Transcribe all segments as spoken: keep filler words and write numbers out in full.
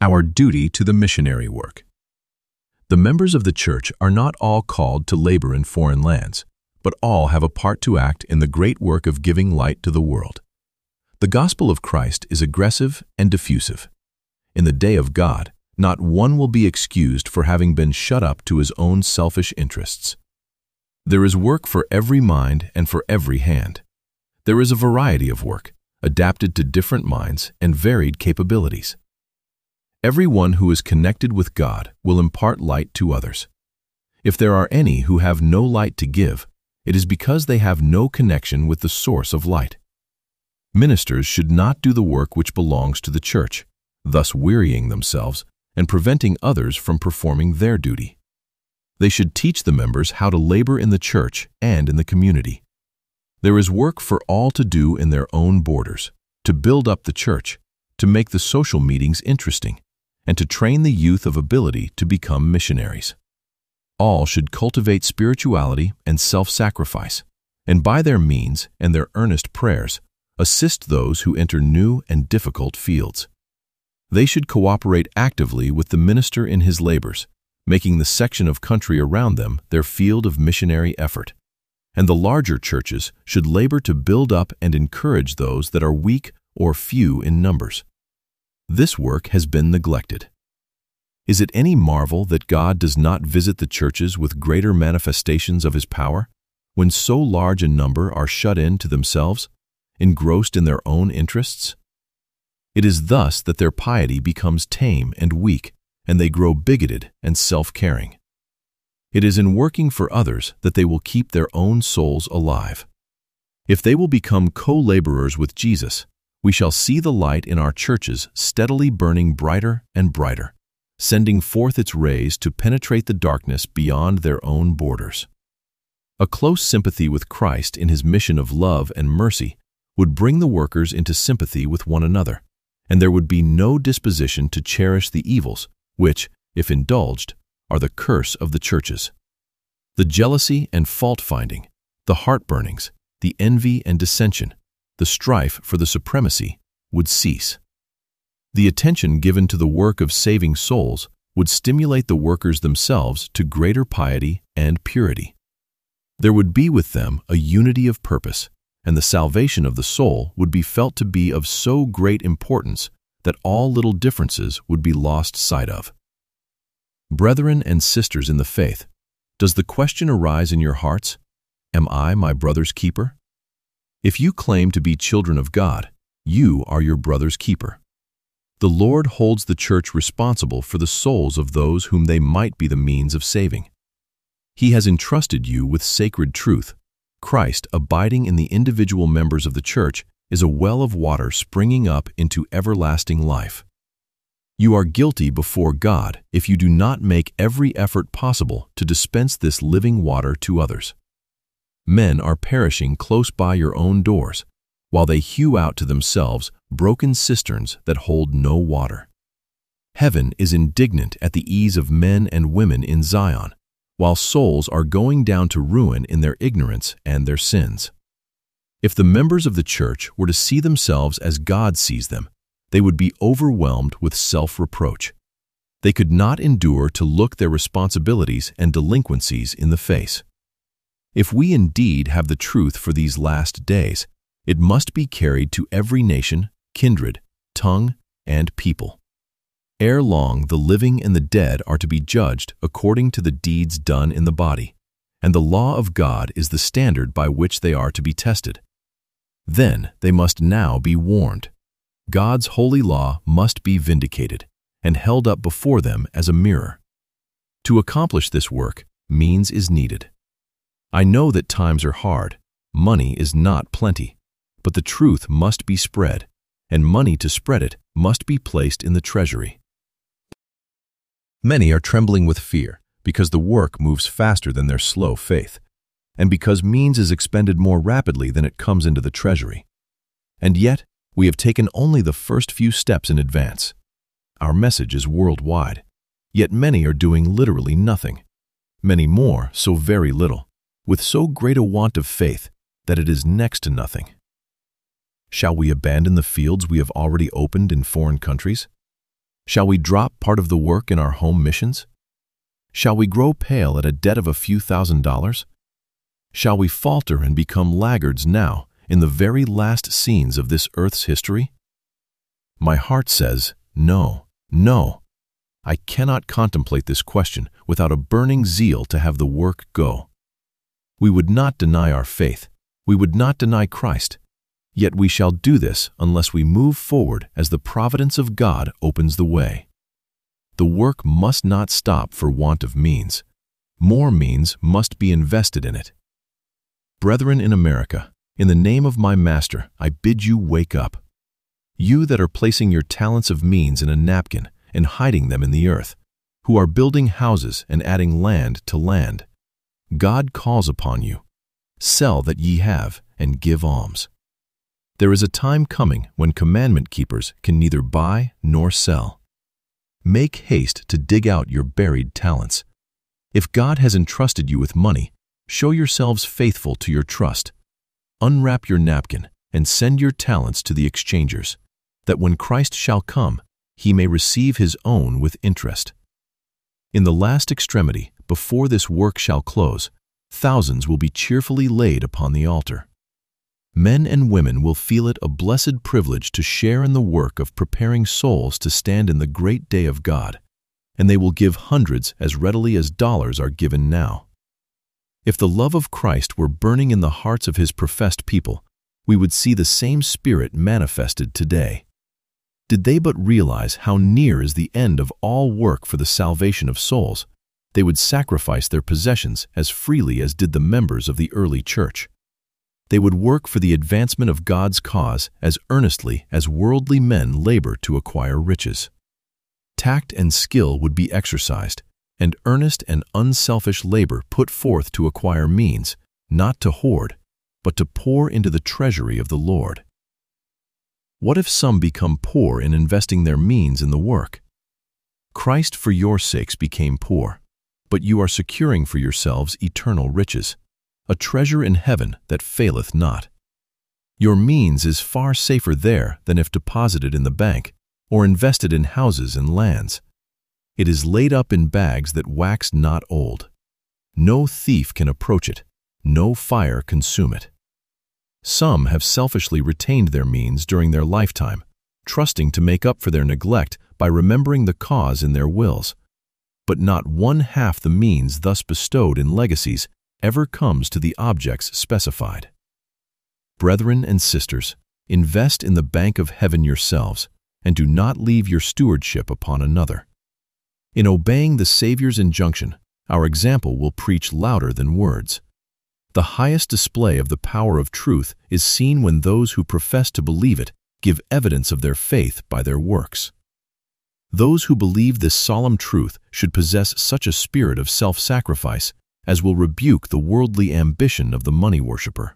Our duty to the missionary work. The members of the church are not all called to labor in foreign lands, but all have a part to act in the great work of giving light to the world. The gospel of Christ is aggressive and diffusive. In the day of God, not one will be excused for having been shut up to his own selfish interests. There is work for every mind and for every hand. There is a variety of work, adapted to different minds and varied capabilities. Everyone who is connected with God will impart light to others. If there are any who have no light to give, it is because they have no connection with the source of light. Ministers should not do the work which belongs to the church, thus wearying themselves and preventing others from performing their duty. They should teach the members how to labor in the church and in the community. There is work for all to do in their own borders, to build up the church, to make the social meetings interesting, and to train the youth of ability to become missionaries. All should cultivate spirituality and self-sacrifice, and by their means and their earnest prayers, assist those who enter new and difficult fields. They should cooperate actively with the minister in his labors, making the section of country around them their field of missionary effort. And the larger churches should labor to build up and encourage those that are weak or few in numbers. This work has been neglected. Is it any marvel that God does not visit the churches with greater manifestations of his power, when so large a number are shut in to themselves, engrossed in their own interests? It is thus that their piety becomes tame and weak, and they grow bigoted and self-caring. It is in working for others that they will keep their own souls alive. If they will become co-laborers with Jesus, we shall see the light in our churches steadily burning brighter and brighter, sending forth its rays to penetrate the darkness beyond their own borders. A close sympathy with Christ in his mission of love and mercy would bring the workers into sympathy with one another, and there would be no disposition to cherish the evils, which, if indulged, are the curse of the churches. The jealousy and fault-finding, the heart-burnings, the envy and dissension, the strife for the supremacy would cease. The attention given to the work of saving souls would stimulate the workers themselves to greater piety and purity. There would be with them a unity of purpose, and the salvation of the soul would be felt to be of so great importance that all little differences would be lost sight of. Brethren and sisters in the faith, does the question arise in your hearts, am I my brother's keeper? If you claim to be children of God, you are your brother's keeper. The Lord holds the church responsible for the souls of those whom they might be the means of saving. He has entrusted you with sacred truth. Christ, abiding in the individual members of the church, is a well of water springing up into everlasting life. You are guilty before God if you do not make every effort possible to dispense this living water to others. Men are perishing close by your own doors, while they hew out to themselves broken cisterns that hold no water. Heaven is indignant at the ease of men and women in Zion, while souls are going down to ruin in their ignorance and their sins. If the members of the church were to see themselves as God sees them, they would be overwhelmed with self-reproach. They could not endure to look their responsibilities and delinquencies in the face. If we indeed have the truth for these last days, it must be carried to every nation, kindred, tongue, and people. Ere long, the living and the dead are to be judged according to the deeds done in the body, and the law of God is the standard by which they are to be tested. Then they must now be warned. God's holy law must be vindicated and held up before them as a mirror. To accomplish this work, means is needed. I know that times are hard, money is not plenty, but the truth must be spread, and money to spread it must be placed in the treasury. Many are trembling with fear because the work moves faster than their slow faith, and because means is expended more rapidly than it comes into the treasury. And yet, we have taken only the first few steps in advance. Our message is worldwide, yet many are doing literally nothing. Many more so very little, with so great a want of faith that it is next to nothing. Shall we abandon the fields we have already opened in foreign countries? Shall we drop part of the work in our home missions? Shall we grow pale at a debt of a few thousand dollars? Shall we falter and become laggards now in the very last scenes of this earth's history? My heart says, no, no. I cannot contemplate this question without a burning zeal to have the work go. We would not deny our faith. We would not deny Christ. Yet we shall do this unless we move forward as the providence of God opens the way. The work must not stop for want of means. More means must be invested in it. Brethren in America, in the name of my Master, I bid you wake up. You that are placing your talents of means in a napkin and hiding them in the earth, who are building houses and adding land to land, God calls upon you. Sell that ye have, and give alms. There is a time coming when commandment keepers can neither buy nor sell. Make haste to dig out your buried talents. If God has entrusted you with money, show yourselves faithful to your trust. Unwrap your napkin and send your talents to the exchangers, that when Christ shall come, he may receive his own with interest. In the last extremity, before this work shall close, thousands will be cheerfully laid upon the altar. Men and women will feel it a blessed privilege to share in the work of preparing souls to stand in the great day of God, and they will give hundreds as readily as dollars are given now. If the love of Christ were burning in the hearts of his professed people, we would see the same spirit manifested today. Did they but realize how near is the end of all work for the salvation of souls, they would sacrifice their possessions as freely as did the members of the early church. They would work for the advancement of God's cause as earnestly as worldly men labor to acquire riches. Tact and skill would be exercised, and earnest and unselfish labor put forth to acquire means, not to hoard, but to pour into the treasury of the Lord. What if some become poor in investing their means in the work? Christ for your sakes became poor, but you are securing for yourselves eternal riches, a treasure in heaven that faileth not. Your means is far safer there than if deposited in the bank or invested in houses and lands. It is laid up in bags that wax not old. No thief can approach it, no fire consume it. Some have selfishly retained their means during their lifetime, trusting to make up for their neglect by remembering the cause in their wills. But not one half the means thus bestowed in legacies ever comes to the objects specified. Brethren and sisters, invest in the bank of heaven yourselves, and do not leave your stewardship upon another. In obeying the Savior's injunction, our example will preach louder than words. The highest display of the power of truth is seen when those who profess to believe it give evidence of their faith by their works. Those who believe this solemn truth should possess such a spirit of self-sacrifice as will rebuke the worldly ambition of the money worshipper.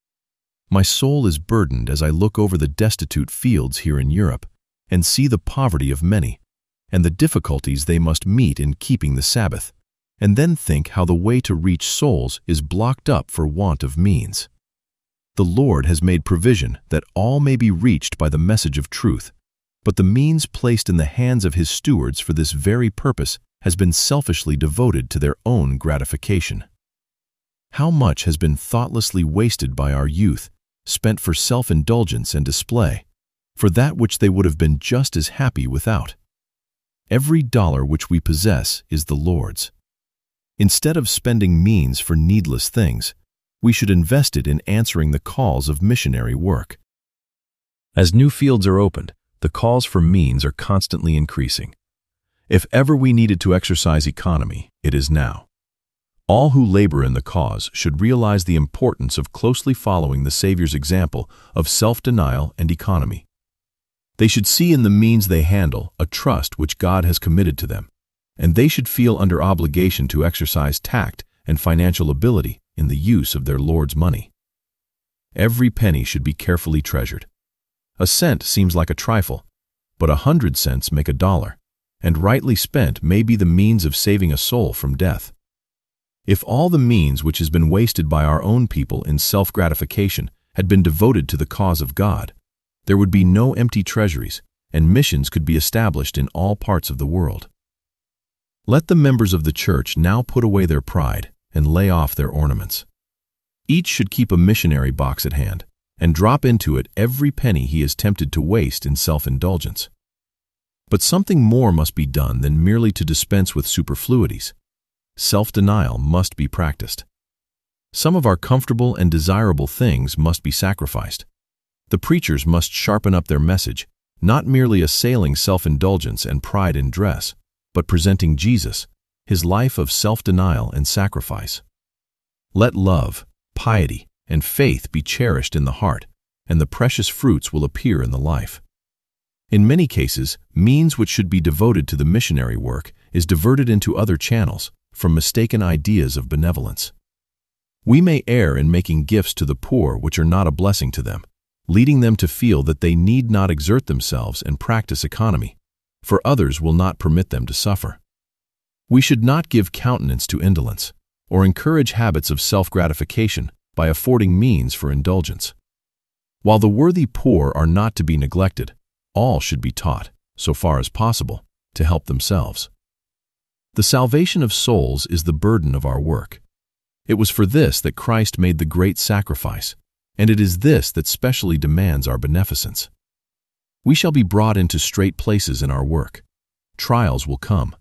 My soul is burdened as I look over the destitute fields here in Europe and see the poverty of many and the difficulties they must meet in keeping the Sabbath, and then think how the way to reach souls is blocked up for want of means. The Lord has made provision that all may be reached by the message of truth, but the means placed in the hands of his stewards for this very purpose has been selfishly devoted to their own gratification. How much has been thoughtlessly wasted by our youth, spent for self-indulgence and display, for that which they would have been just as happy without. Every dollar which we possess is the Lord's. Instead of spending means for needless things, we should invest it in answering the calls of missionary work. As new fields are opened, the calls for means are constantly increasing. If ever we needed to exercise economy, it is now. All who labor in the cause should realize the importance of closely following the Savior's example of self-denial and economy. They should see in the means they handle a trust which God has committed to them, and they should feel under obligation to exercise tact and financial ability in the use of their Lord's money. Every penny should be carefully treasured. A cent seems like a trifle, but a hundred cents make a dollar, and rightly spent may be the means of saving a soul from death. If all the means which has been wasted by our own people in self-gratification had been devoted to the cause of God, there would be no empty treasuries, and missions could be established in all parts of the world. Let the members of the church now put away their pride and lay off their ornaments. Each should keep a missionary box at hand and drop into it every penny he is tempted to waste in self-indulgence. But something more must be done than merely to dispense with superfluities. Self-denial must be practiced. Some of our comfortable and desirable things must be sacrificed. The preachers must sharpen up their message, not merely assailing self-indulgence and pride in dress, but presenting Jesus, his life of self-denial and sacrifice. Let love, piety, and faith be cherished in the heart, and the precious fruits will appear in the life. In many cases, means which should be devoted to the missionary work is diverted into other channels from mistaken ideas of benevolence. We may err in making gifts to the poor which are not a blessing to them, leading them to feel that they need not exert themselves and practice economy, for others will not permit them to suffer. We should not give countenance to indolence, or encourage habits of self-gratification by affording means for indulgence. While the worthy poor are not to be neglected, all should be taught, so far as possible, to help themselves. The salvation of souls is the burden of our work. It was for this that Christ made the great sacrifice, and it is this that specially demands our beneficence. We shall be brought into straight places in our work. Trials will come.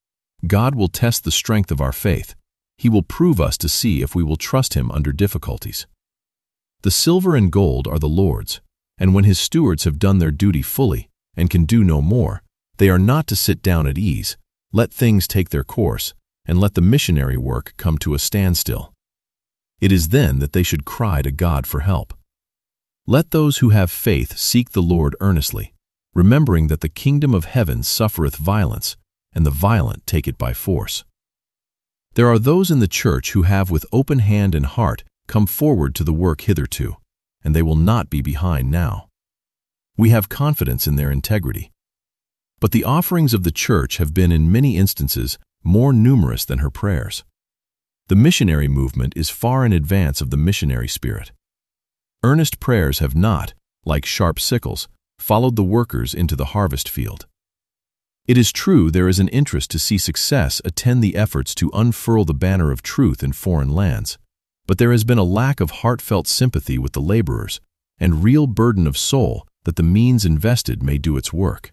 God will test the strength of our faith. He will prove us to see if we will trust Him under difficulties. The silver and gold are the Lord's, and when His stewards have done their duty fully and can do no more, they are not to sit down at ease. Let things take their course, and let the missionary work come to a standstill. It is then that they should cry to God for help. Let those who have faith seek the Lord earnestly, remembering that the kingdom of heaven suffereth violence, and the violent take it by force. There are those in the church who have with open hand and heart come forward to the work hitherto, and they will not be behind now. We have confidence in their integrity. But the offerings of the church have been in many instances more numerous than her prayers. The missionary movement is far in advance of the missionary spirit. Earnest prayers have not, like sharp sickles, followed the workers into the harvest field. It is true there is an interest to see success attend the efforts to unfurl the banner of truth in foreign lands, but there has been a lack of heartfelt sympathy with the laborers and real burden of soul that the means invested may do its work.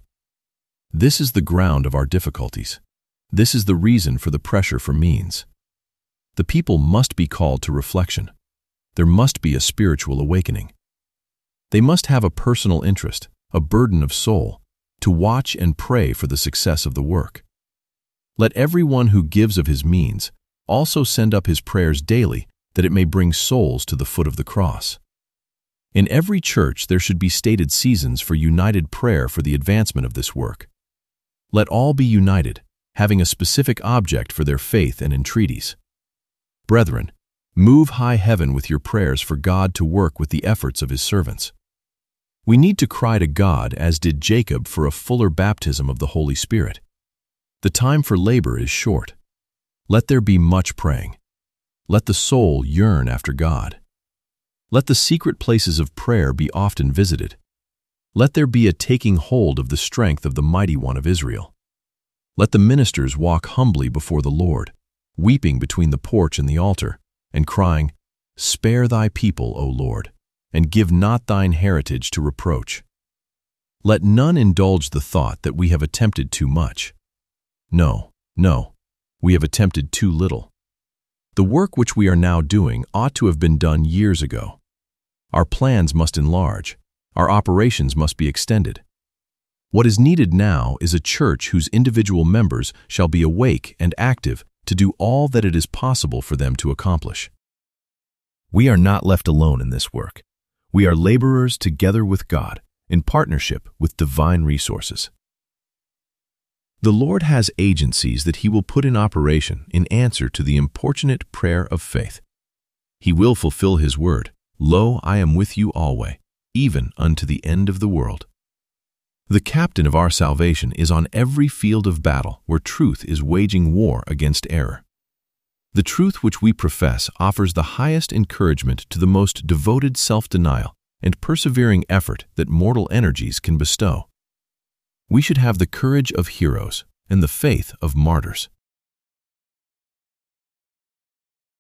This is the ground of our difficulties. This is the reason for the pressure for means. The people must be called to reflection. There must be a spiritual awakening. They must have a personal interest, a burden of soul, to watch and pray for the success of the work. Let everyone who gives of his means also send up his prayers daily that it may bring souls to the foot of the cross. In every church there should be stated seasons for united prayer for the advancement of this work. Let all be united, having a specific object for their faith and entreaties. Brethren, move high heaven with your prayers for God to work with the efforts of His servants. We need to cry to God as did Jacob for a fuller baptism of the Holy Spirit. The time for labor is short. Let there be much praying. Let the soul yearn after God. Let the secret places of prayer be often visited. Let there be a taking hold of the strength of the Mighty One of Israel. Let the ministers walk humbly before the Lord, weeping between the porch and the altar, and crying, "Spare thy people, O Lord, and give not thine heritage to reproach." Let none indulge the thought that we have attempted too much. No, no, we have attempted too little. The work which we are now doing ought to have been done years ago. Our plans must enlarge. Our operations must be extended. What is needed now is a church whose individual members shall be awake and active to do all that it is possible for them to accomplish. We are not left alone in this work. We are laborers together with God, in partnership with divine resources. The Lord has agencies that He will put in operation in answer to the importunate prayer of faith. He will fulfill His word, "Lo, I am with you always, even unto the end of the world." The captain of our salvation is on every field of battle where truth is waging war against error. The truth which we profess offers the highest encouragement to the most devoted self-denial and persevering effort that mortal energies can bestow. We should have the courage of heroes and the faith of martyrs.